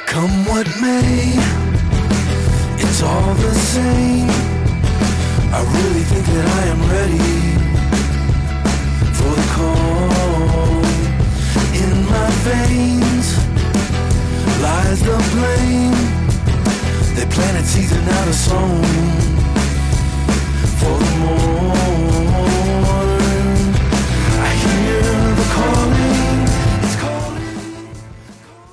Come what may, it's all the same. I really think that I am ready for the call. In my veins lies the blame. They planted seeds and out a song.